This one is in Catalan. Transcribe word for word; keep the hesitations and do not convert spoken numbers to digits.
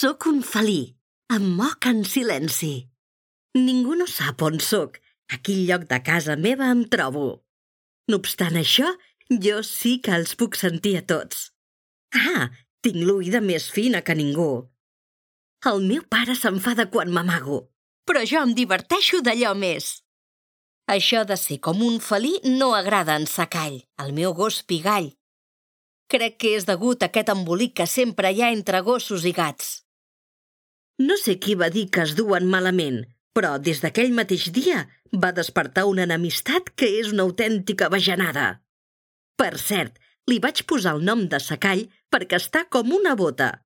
Sóc un felí. Em moc en silenci. Ningú no sap on sóc. A quin lloc de casa meva em trobo. No obstant això, jo sí que els puc sentir a tots. Ah, tinc l'oïda més fina que ningú. El meu pare s'enfada quan m'amago, però jo em diverteixo d'allò més. Això de ser com un felí no agrada en Sacall, el meu gos pigall. Crec que és degut a aquest embolic que sempre hi ha entre gossos i gats. No sé qui va dir que es duen malament, però des d'aquell mateix dia va despertar una enemistat que és una autèntica bajanada. Per cert, li vaig posar el nom de Sacall perquè està com una bota.